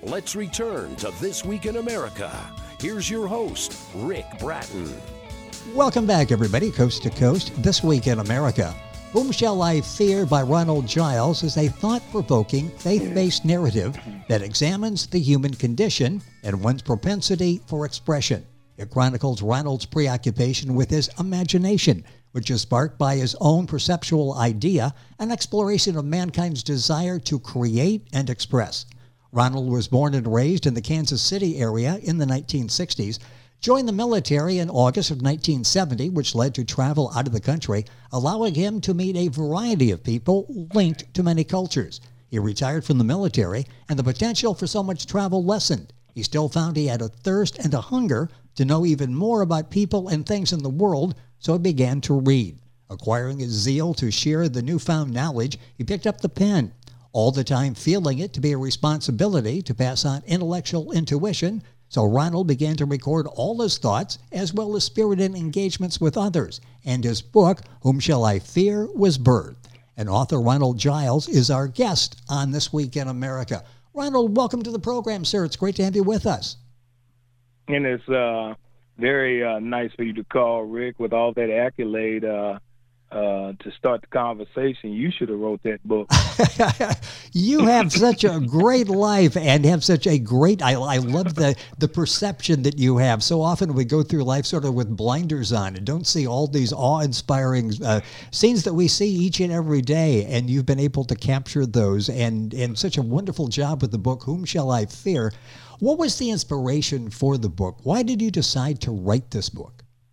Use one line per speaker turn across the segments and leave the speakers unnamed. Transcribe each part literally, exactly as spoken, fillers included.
Let's return to This Week in America. Here's your host, Rick Bratton.
Welcome back, everybody, coast to coast. This Week in America. Whom Shall I Fear by Ronald Giles is a thought-provoking, faith-based narrative that examines the human condition and one's propensity for expression. It chronicles Ronald's preoccupation with his imagination, which is sparked by his own perceptual idea, an exploration of mankind's desire to create and express. Ronald was born and raised in the Kansas City area in the nineteen sixties, joined the military in August of nineteen seventy, which led to travel out of the country, allowing him to meet a variety of people linked to many cultures. He retired from the military, and the potential for so much travel lessened. He still found he had a thirst and a hunger to know even more about people and things in the world, so he began to read. Acquiring his zeal to share the newfound knowledge, he picked up the pen, all the time feeling it to be a responsibility to pass on intellectual intuition. So Ronald began to record all his thoughts as well as spirited engagements with others, and his book, Whom Shall I Fear, was birthed. And author Ronald Giles is our guest on This Week in America. Ronald, welcome to the program, sir. It's great to have you with us.
And it's uh, very uh, nice for you to call, Rick, with all that accolade uh, uh, to start the conversation. You should have wrote that book.
You have such a great life and have such a great, I, I love the, the perception that you have. So often we go through life sort of with blinders on and don't see all these awe-inspiring uh, scenes that we see each and every day. And you've been able to capture those and, and such a wonderful job with the book, Whom Shall I Fear? What was the inspiration for the book? Why did you decide to write this book?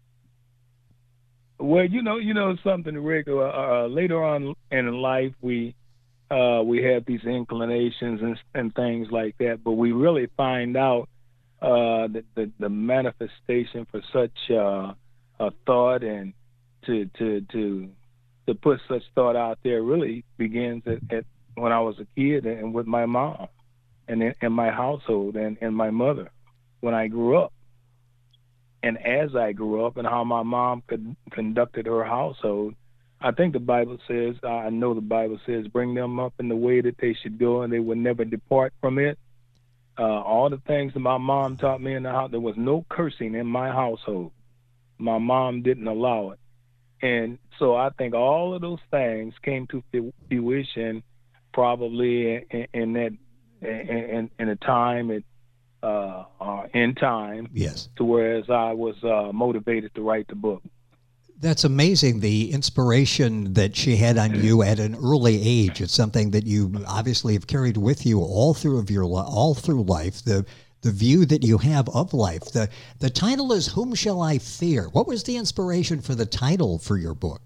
Well, you know, you know something, Rick. Uh, uh, later on in life, we uh, we have these inclinations and, and things like that, but we really find out uh, that the, the manifestation for such uh, a thought and to to to to put such thought out there really begins at, at when I was a kid and with my mom and in, in my household and, and my mother when I grew up. And as I grew up and how my mom could, conducted her household, I think the Bible says, I know the Bible says, bring them up in the way that they should go and they would never depart from it. Uh, all the things that my mom taught me in the house, there was no cursing in my household. My mom didn't allow it. And so I think all of those things came to fruition probably in, in that, in, in a time it, Uh, uh, in time,
yes,
to whereas I was uh, motivated to write the book.
That's amazing, the inspiration that she had on you at an early age. It's something that you obviously have carried with you all through of your all through life. The the view that you have of life. The the title is Whom Shall I Fear? What was the inspiration for the title for your book?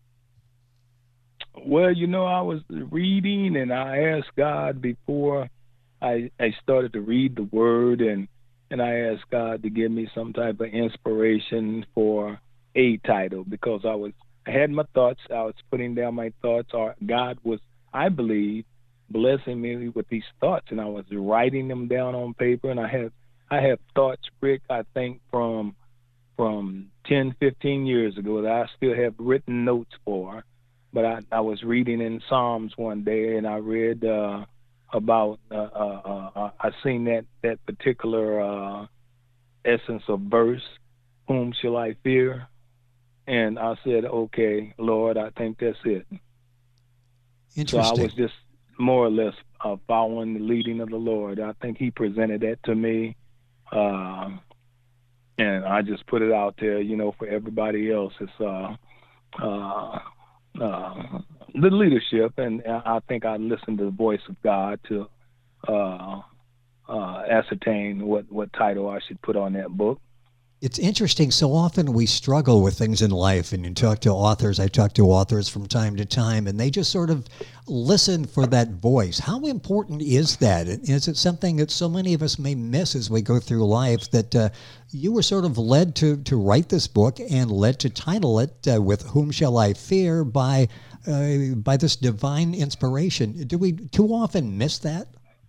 Well, you know, I was reading and I asked God before I, I started to read the word and, and I asked God to give me some type of inspiration for a title because I was I had my thoughts. I was putting down my thoughts. Or God was, I believe, blessing me with these thoughts, and I was writing them down on paper. And I have I have thoughts, Rick, I think from from ten, fifteen years ago that I still have written notes for. But I, I was reading in Psalms one day, and I read. Uh, about uh, uh, uh, I seen that that particular uh, essence of verse, whom shall I fear? And I said, okay, Lord, I think that's it. So I was just more or less uh, following the leading of the Lord. I think he presented that to me, uh, and I just put it out there, you know, for everybody else. It's uh, uh, uh, the leadership, and I think I listened to the voice of God to uh, uh, ascertain what, what title I should put on that book.
It's interesting. So often we struggle with things in life, and you talk to authors. I talk to authors from time to time, and they just sort of listen for that voice. How important is that? Is it something that so many of us may miss as we go through life, that uh, you were sort of led to, to write this book and led to title it uh, with Whom Shall I Fear by, uh, by this divine inspiration? Do we too often miss that?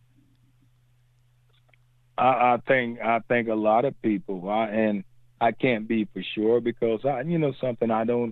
I, I think I think a lot of people, I, and I can't be for sure because I, you know, something I don't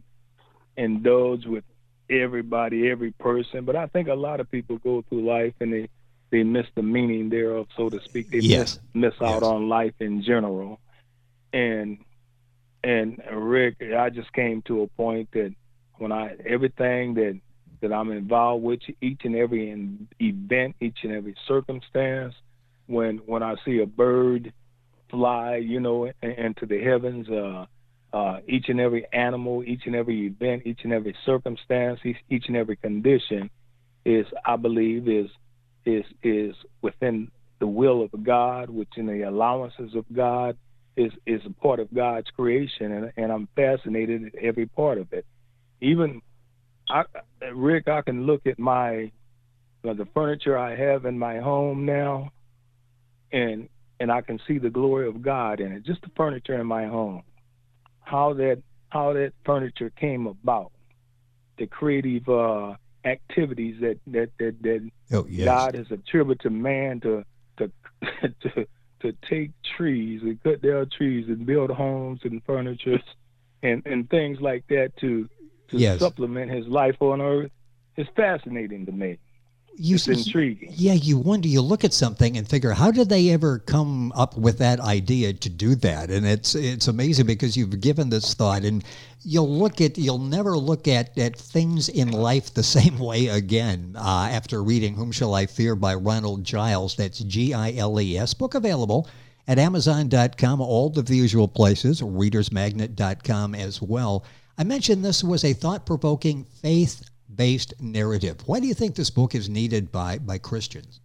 indulge with everybody, every person, but I think a lot of people go through life and they they miss the meaning thereof, so to speak. They
yes.
miss, miss out
yes.
on life in general. And and Rick, I just came to a point that when I everything that that I'm involved with, each and every in, event, each and every circumstance, when when I see a bird fly, you know, into the heavens, uh, uh, each and every animal, each and every event, each and every circumstance, each, each and every condition is, I believe, is is is within the will of God, within the allowances of God, is is a part of God's creation, and, and I'm fascinated at every part of it. Even, I, Rick, I can look at my uh, the furniture I have in my home now, and and I can see the glory of God in it. Just the furniture in my home, how that how that furniture came about, the creative uh, activities that that that, that
oh, yes.
God has attributed to man to to to to take trees and cut down trees and build homes and furniture and, and things like that to to
yes.
supplement his life on earth. It's fascinating to me.
You,
it's intriguing.
Yeah, you wonder, you look at something and figure, how did they ever come up with that idea to do that? And it's it's amazing because you've given this thought, and you'll look at, you'll never look at, at things in life the same way again uh, after reading Whom Shall I Fear by Ronald Giles. That's G I L E S. Book available at Amazon dot com, all the usual places, Readers Magnet dot com as well. I mentioned this was a thought-provoking, faith-based narrative. Why do you think this book is needed by, by Christians?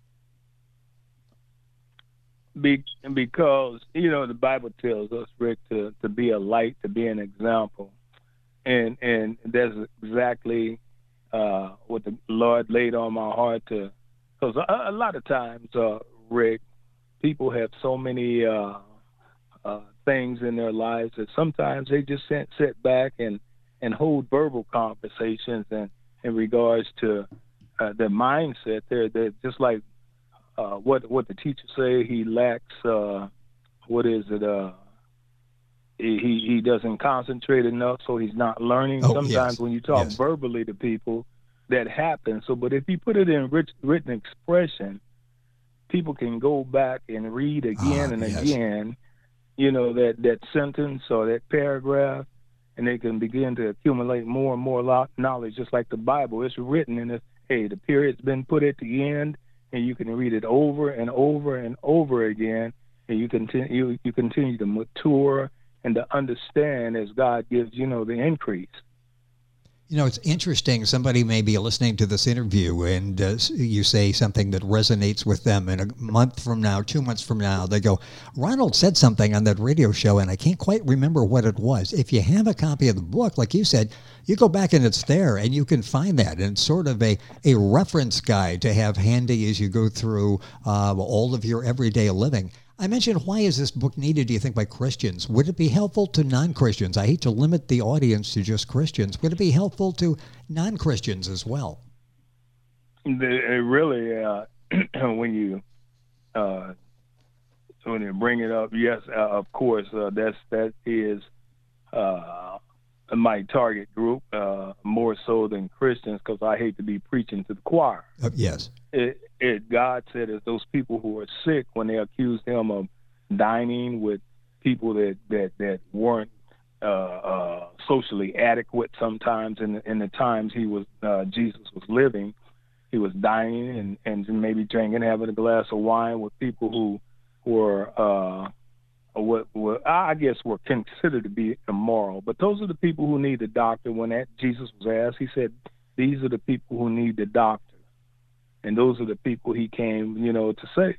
Be, because, you know, the Bible tells us, Rick, to, to be a light, to be an example. And and that's exactly uh, what the Lord laid on my heart to, because a, a lot of times, uh, Rick, people have so many uh, uh, things in their lives that sometimes they just sit, sit back and, and hold verbal conversations and in regards to uh, their mindset. They're, they're just like uh, what what the teacher say, he lacks, uh, what is it, uh, he, he doesn't concentrate enough, so he's not learning.
Oh,
Sometimes
yes.
when you talk
yes.
verbally to people, that happens. So, but if you put it in rich, written expression, people can go back and read again
ah,
and
yes.
again, you know, that, that sentence or that paragraph, and they can begin to accumulate more and more knowledge, just like the Bible. It's written, and it's, hey, the period's been put at the end, and you can read it over and over and over again, and you continue, you, you continue to mature and to understand as God gives, you know, the increase.
You know, it's interesting. Somebody may be listening to this interview and uh, you say something that resonates with them, and a month from now, two months from now, they go, Ronald said something on that radio show and I can't quite remember what it was. If you have a copy of the book, like you said, you go back and it's there and you can find that. And it's sort of a, a reference guide to have handy as you go through uh, all of your everyday living. I mentioned, why is this book needed, do you think, by Christians? Would it be helpful to non-Christians? I hate to limit the audience to just Christians. Would it be helpful to non-Christians as well?
It really, uh, when you uh, when you bring it up, yes, uh, of course, uh, that's that is uh, my target group, uh, more so than Christians, because I hate to be preaching to the choir.
Uh, yes.
It, it, God said that those people who are sick, when they accused him of dining with people that, that, that weren't uh, uh, socially adequate sometimes in the, in the times he was uh, Jesus was living, he was dining and, and maybe drinking, having a glass of wine with people who were, uh, what, what I guess were considered to be immoral. But those are the people who need the doctor. When that Jesus was asked, he said, these are the people who need the doctor. And those are the people he came, you know, to save.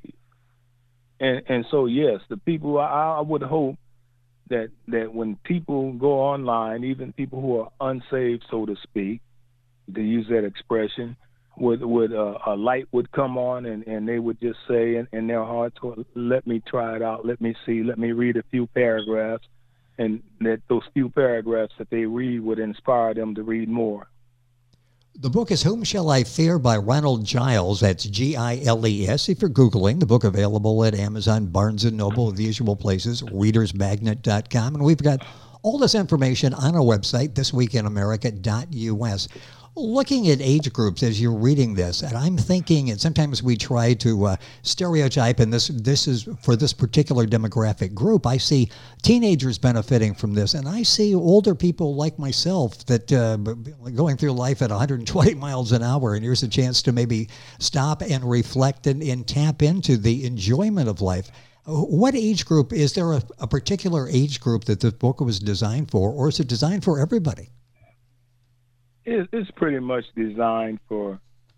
And and so, yes, the people, I, I would hope that, that when people go online, even people who are unsaved, so to speak, to use that expression, would, would uh, a light would come on and, and they would just say in, in their hearts, well, let me try it out, let me see, let me read a few paragraphs, and that those few paragraphs that they read would inspire them to read more.
The book is Whom Shall I Fear by Ronald Giles. That's G I L E S. If you're Googling, the book available at Amazon, Barnes and Noble, the usual places, Readers Magnet dot com. And we've got all this information on our website, this week in america dot U S. Looking at age groups as you're reading this, and I'm thinking, and sometimes we try to uh, stereotype, and this this is for this particular demographic group. I see teenagers benefiting from this, and I see older people like myself that uh, going through life at one hundred twenty miles an hour, and here's a chance to maybe stop and reflect and, and tap into the enjoyment of life. What age group, is there a, a particular age group that this book was designed for, or is it designed for everybody?
It's pretty much designed for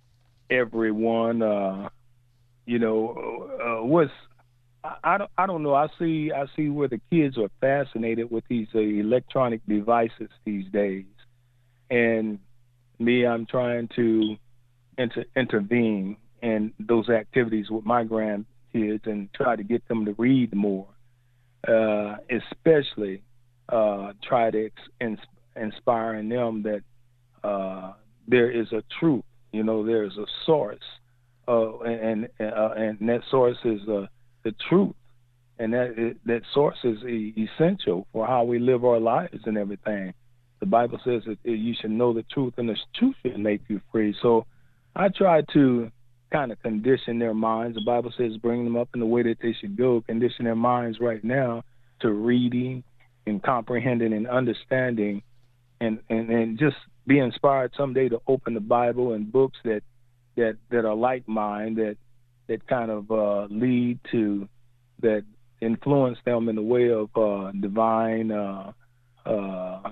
everyone. Uh, you know, uh, what's I, I don't I don't know. I see I see where the kids are fascinated with these uh, electronic devices these days, and me, I'm trying to inter- intervene in those activities with my grandkids and try to get them to read more, uh, especially uh, try to ex- ins- inspire in them that. Uh, there is a truth, you know, there's a source, uh, and uh, and that source is uh, the truth, and that that source is e- essential for how we live our lives and everything. The Bible says that you should know the truth, and the truth should make you free. So I try to kind of condition their minds. The Bible says bring them up in the way that they should go, condition their minds right now to reading and comprehending and understanding, and, and, and just be inspired someday to open the Bible and books that that, that are like mine, that that kind of uh, lead to, that influence them in the way of uh, divine uh, uh,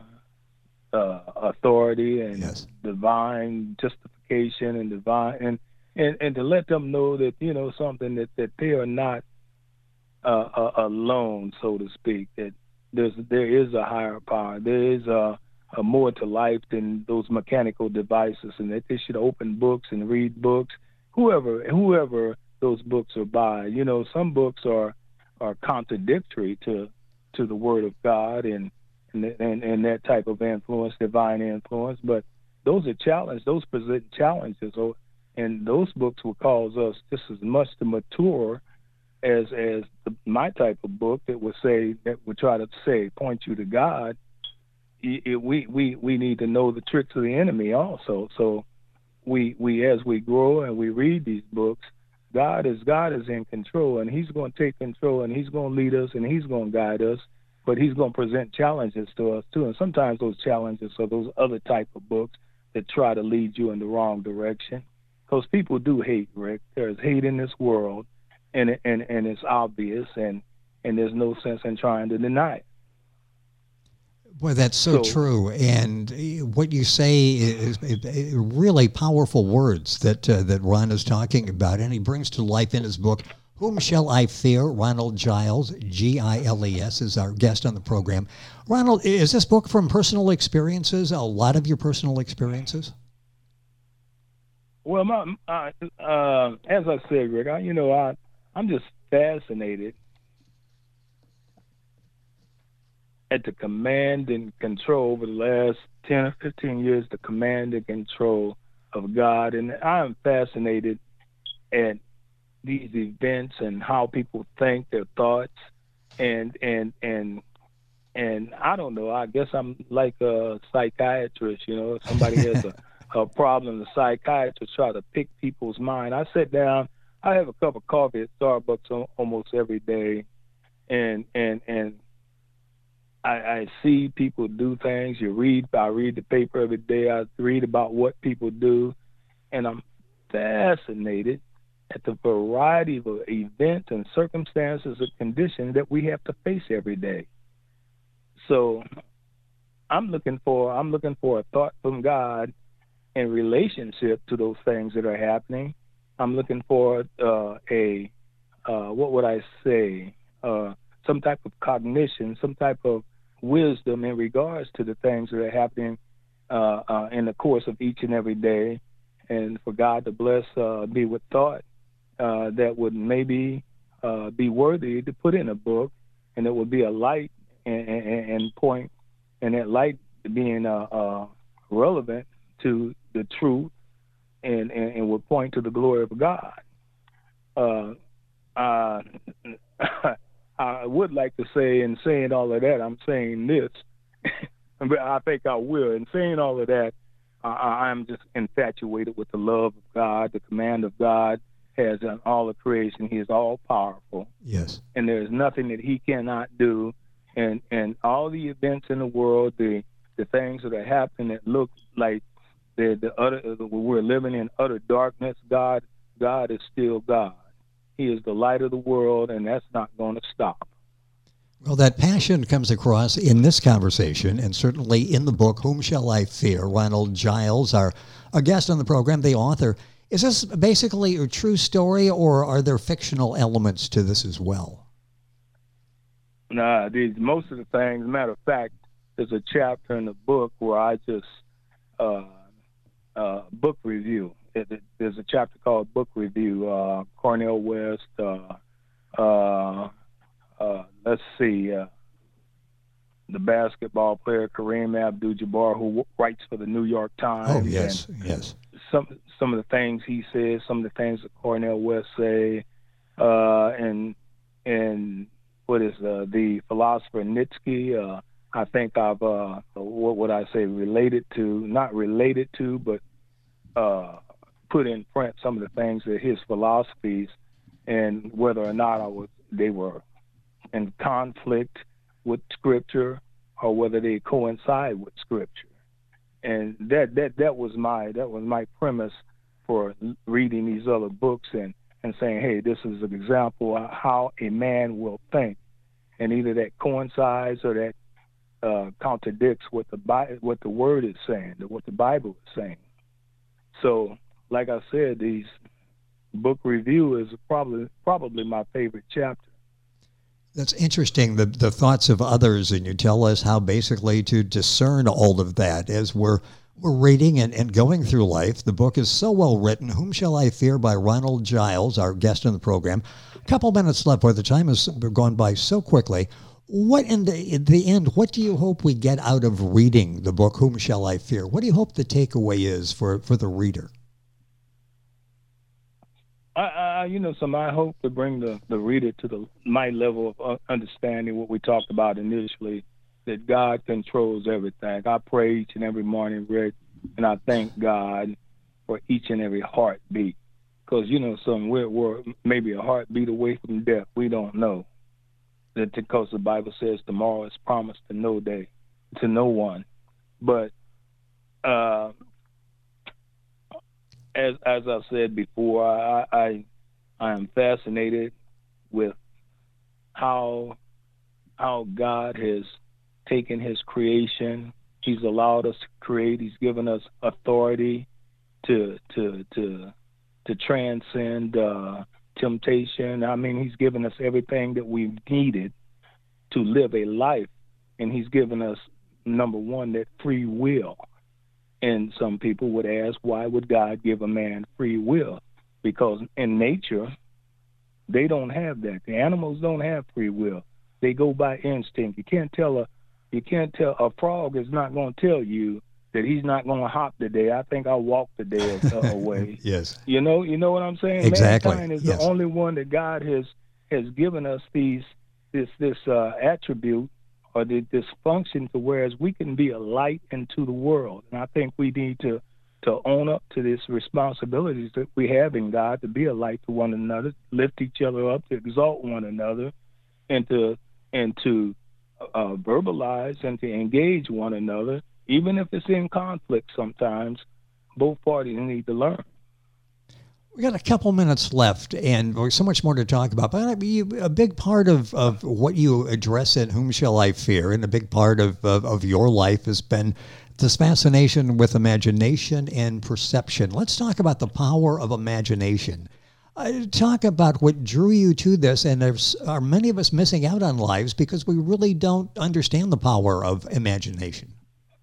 uh, authority and
yes.
divine justification and divine and, and, and to let them know that, you know, something that, that they are not uh, uh, alone, so to speak, that there's there is a higher power, there is a Uh, more to life than those mechanical devices, and that they should open books and read books, whoever whoever those books are by. You know, some books are are contradictory to to the Word of God and and and, and that type of influence, divine influence. But those are challenges. Those present challenges, so, and those books will cause us just as much to mature as as the, my type of book that would say that would try to say point you to God. It, we, we, we need to know the tricks of the enemy also. So we we as we grow and we read these books, God is God is in control, and He's going to take control, and He's going to lead us, and He's going to guide us. But He's going to present challenges to us too, and sometimes those challenges are those other type of books that try to lead you in the wrong direction. Because people do hate, Rick. There's hate in this world, and and and it's obvious, and and there's no sense in trying to deny it.
Boy, that's so, so true. And what you say is, is really powerful words that uh, that Ron is talking about, and he brings to life in his book, Whom Shall I Fear? Ronald Giles, G I L E S, is our guest on the program. Ronald, is this book from personal experiences, a lot of your personal experiences?
Well, my, uh, uh, as I said, Rick, I, you know, I, I'm just fascinated at the command and control over the last ten or fifteen years, the command and control of God. And I'm fascinated at these events and how people think, their thoughts, and and and and I don't know, I guess I'm like a psychiatrist, you know, if somebody has a, a problem, the psychiatrist try to pick people's mind. I sit down, I have a cup of coffee at Starbucks almost every day, and and and I, I see people do things. You read, I read the paper every day. I read about what people do, and I'm fascinated at the variety of events and circumstances and conditions that we have to face every day. So I'm looking for I'm looking for a thought from God in relationship to those things that are happening. I'm looking for uh, a uh, what would I say? Uh, some type of cognition, some type of wisdom in regards to the things that are happening uh, uh, in the course of each and every day, and for God to bless uh, me with thought uh, that would maybe uh, be worthy to put in a book, and it would be a light and, and, and point, and that light being uh, uh, relevant to the truth and, and, and would point to the glory of God. Uh, uh, I would like to say, in saying all of that, I'm saying this, but I think I will. In saying all of that, I, I'm just infatuated with the love of God. The command of God has done all of creation. He is all powerful.
Yes.
And there's nothing that he cannot do. And and all the events in the world, the the things that are happening that look like the the utter we're living in utter darkness, God God is still God. He is the light of the world, and that's not going to stop.
Well, that passion comes across in this conversation, and certainly in the book, Whom Shall I Fear? Ronald Giles, our, our guest on the program, the author. Is this basically a true story, or are there fictional elements to this as well?
Nah, these, most of the things, matter of fact, there's a chapter in the book where I just, uh, uh, book review. It, it, there's a chapter called Book Review, uh, Cornel West, uh, uh, Uh, let's see, uh, the basketball player Kareem Abdul-Jabbar, who w- writes for the New York Times.
Oh, yes,
and
yes.
Some some of the things he says, some of the things that Cornel West say, uh, and and what is uh, the philosopher Nietzsche. Uh, I think I've uh, what would I say related to, not related to, but uh, put in print some of the things that his philosophies, and whether or not I was they were in conflict with Scripture or whether they coincide with Scripture. And that that that was my that was my premise for reading these other books and, and saying, hey, this is an example of how a man will think, and either that coincides or that uh, contradicts what the Bi- what the Word is saying, what the Bible is saying. So, like I said, these book review is probably probably my favorite chapter.
That's interesting, the the thoughts of others, and you tell us how basically to discern all of that as we're we're reading and, and going through life. The book is so well written. Whom Shall I Fear by Ronald Giles, our guest on the program. A couple minutes left, where the time has gone by so quickly. What in the, in the end, what do you hope we get out of reading the book, Whom Shall I Fear? What do you hope the takeaway is for, for the reader?
I, I, you know, so I hope to bring the, the reader to the my level of understanding what we talked about initially, that God controls everything. I pray each and every morning, Rick, and I thank God for each and every heartbeat. Because, you know, some we're, we're maybe a heartbeat away from death. We don't know. That because the Bible says tomorrow is promised to no day, to no one. But uh, as as I said before, I, I I am fascinated with how how God has taken His creation. He's allowed us to create. He's given us authority to to to to transcend uh, temptation. I mean, He's given us everything that we've needed to live a life, and He's given us, number one, that free will. And some people would ask, why would God give a man free will? Because in nature, they don't have that. The animals don't have free will. They go by instinct. You can't tell a you can't tell a frog is not going to tell you that he's not going to hop today. I think I'll walk the day away.
Yes.
You know, you know what I'm saying?
Exactly.
Mankind is
Yes.
the only one that God has has given us these this this uh, attribute or the, this function to whereas we can be a light into the world. And I think we need to to own up to this responsibilities that we have in God, to be a light to one another, lift each other up, to exalt one another, and to and to uh, verbalize and to engage one another, even if it's in conflict. Sometimes both parties need to learn.
We got a couple minutes left, and there's so much more to talk about. But I mean, a big part of, of what you address in Whom Shall I Fear, and a big part of, of, of your life has been this fascination with imagination and perception. Let's talk about the power of imagination. Uh, talk about what drew you to this, and there's are many of us missing out on lives because we really don't understand the power of imagination.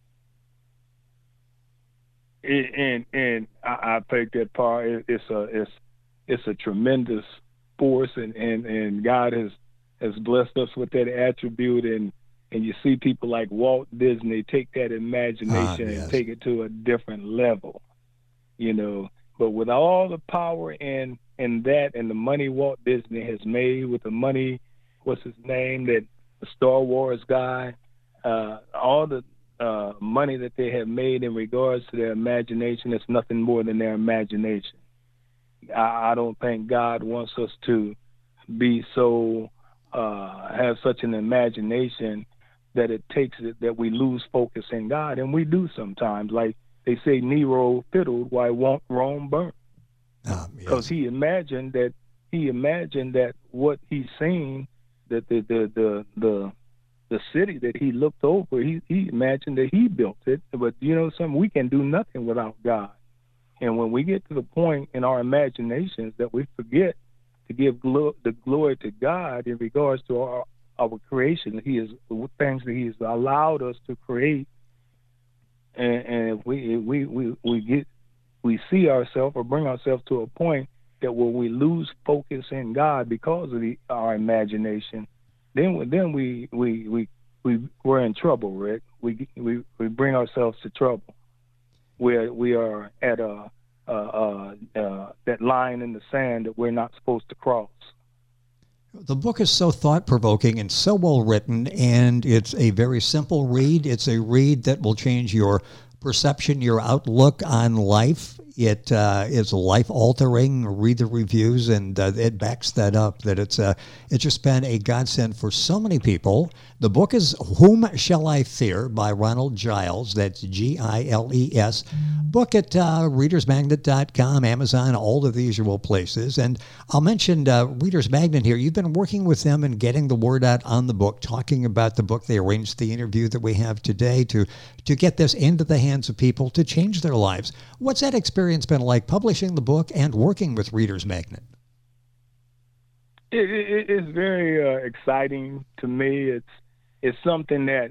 And and I, I think that part it, it's a it's it's a tremendous force, and, and, and God has has blessed us with that attribute, and, and you see people like Walt Disney take that imagination
ah, yes.
and take it to a different level, you know. But with all the power in in that and the money Walt Disney has made, with the money, what's his name, that the Star Wars guy, uh, all the uh, money that they have made in regards to their imagination is nothing more than their imagination. I, I don't think God wants us to be so, uh, have such an imagination that it takes it, that we lose focus in God. And we do sometimes. Like they say, Nero fiddled while Rome burnt. Because um, yes. he imagined that, he imagined that what he's seen, that the, the, the, the, the city that he looked over, he, he imagined that he built it. But you know something, we can do nothing without God. And when we get to the point in our imaginations that we forget to give glo- the glory to God in regards to our, our creation, he is things that he has allowed us to create, and, and we, we we we get we see ourselves or bring ourselves to a point that when we lose focus in God because of the, our imagination, then then we we we we we're in trouble, Rick. We we we bring ourselves to trouble. Where we are at a uh, uh, uh, that line in the sand that we're not supposed to cross.
The book is so thought-provoking and so well written, and it's a very simple read. It's a read that will change your perception, your outlook on life. It uh, is life-altering. Read the reviews, and uh, it backs that up, that it's, uh, it's just been a godsend for so many people. The book is Whom Shall I Fear by Ronald Giles. That's G I L E S. Book at uh, readers magnet dot com, Amazon, all of the usual places. And I'll mention uh, Reader's Magnet here. You've been working with them and getting the word out on the book, talking about the book. They arranged the interview that we have today to, to get this into the hands of people to change their lives. What's that experience been like, publishing the book and working with Reader's Magnet?
It, it, it's very uh, exciting to me. It's it's something that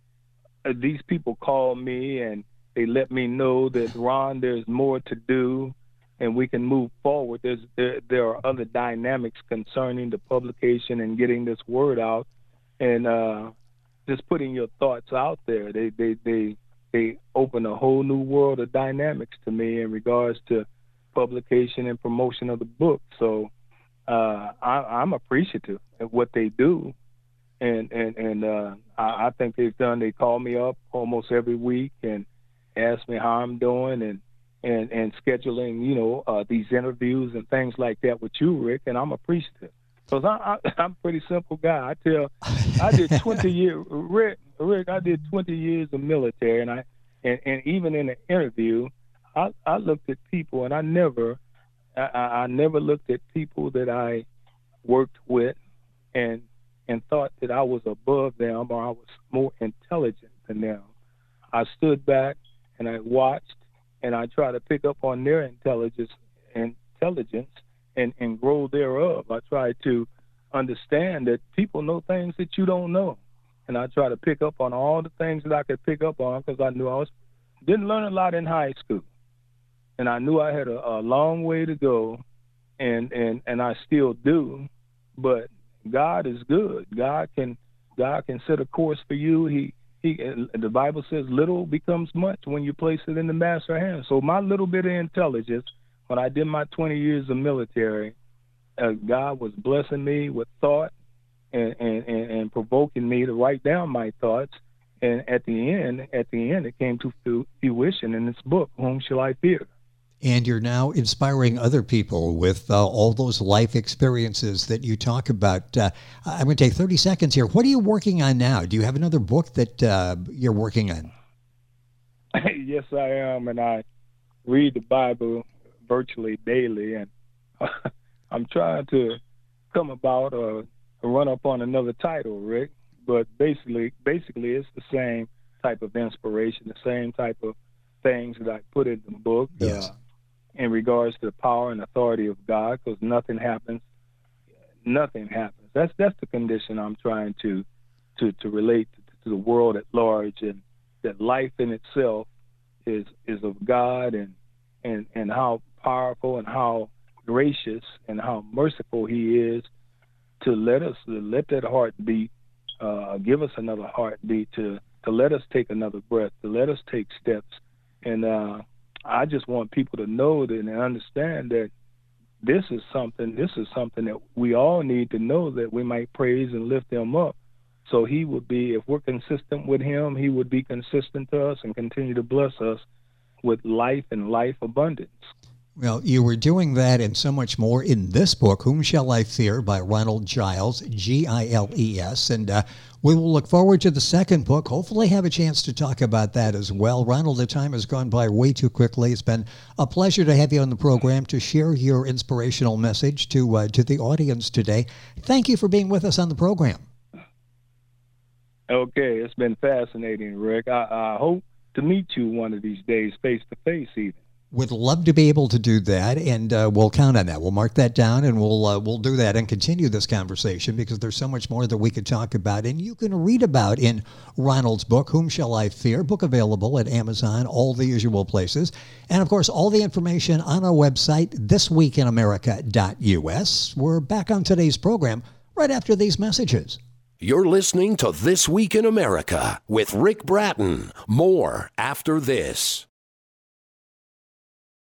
uh, these people call me and they let me know that, Ron, there's more to do and we can move forward. There's there, there are other dynamics concerning the publication and getting this word out, and uh, just putting your thoughts out there. They they they they open a whole new world of dynamics to me in regards to publication and promotion of the book. So uh, I, I'm appreciative of what they do, and and and uh, I, I think they've done. They call me up almost every week and ask me how I'm doing, and and and scheduling, you know, uh, these interviews and things like that with you, Rick. And I'm appreciative because I, I, I'm a pretty simple guy. I tell, I did twenty years, Rick. Rick, I did twenty years of military, and I and, and even in the interview, I, I looked at people, and I never, I, I never looked at people that I worked with, and and thought that I was above them or I was more intelligent than them. I stood back and I watched, and I try to pick up on their intelligence, intelligence, and, and grow thereof. I try to understand that people know things that you don't know, and I try to pick up on all the things that I could pick up on because I knew I was didn't learn a lot in high school, and I knew I had a, a long way to go, and and and I still do, but God is good. God can God can set a course for you. He He, the Bible says little becomes much when you place it in the master's hands. So my little bit of intelligence, when I did my twenty years of military, uh, God was blessing me with thought and, and, and, and provoking me to write down my thoughts. And at the end, at the end, it came to fruition in this book, Whom Shall I Fear?
And you're now inspiring other people with uh, all those life experiences that you talk about. Uh, I'm going to take thirty seconds here. What are you working on now? Do you have another book that uh, you're working on?
Yes, I am, and I read the Bible virtually daily, and I'm trying to come about or run up on another title, Rick. But basically, basically, it's the same type of inspiration, the same type of things that I put in the book.
Yes.
Uh, in regards to the power and authority of God, because nothing happens, nothing happens. That's that's the condition I'm trying to to, to relate to, to the world at large, and that life in itself is is of God, and and and how powerful and how gracious and how merciful He is to let us to let that heart beat, uh, give us another heartbeat, to to let us take another breath, to let us take steps, and. Uh, I just want people to know that and understand that this is something, this is something that we all need to know, that we might praise and lift them up So he would be, if we're consistent with him, he would be consistent to us and continue to bless us with life and life abundance.
Well, you were doing that and so much more in this book, Whom Shall I Fear, by Ronald Giles, G I L E S. And uh, we will look forward to the second book, hopefully have a chance to talk about that as well. Ronald, the time has gone by way too quickly. It's been a pleasure to have you on the program to share your inspirational message to uh, to the audience today. Thank you for being with us on the program.
Okay, it's been fascinating, Rick. I, I hope to meet you one of these days, face to face even.
Would love to be able to do that, and uh, we'll count on that. We'll mark that down, and we'll uh, we'll do that and continue this conversation, because there's so much more that we could talk about, and you can read about in Ronald's book, Whom Shall I Fear? Book available at Amazon, all the usual places, and of course all the information on our website, this week in america dot U S. We're back on today's program right after these messages.
You're listening to This Week in America with Rick Bratton. More after this.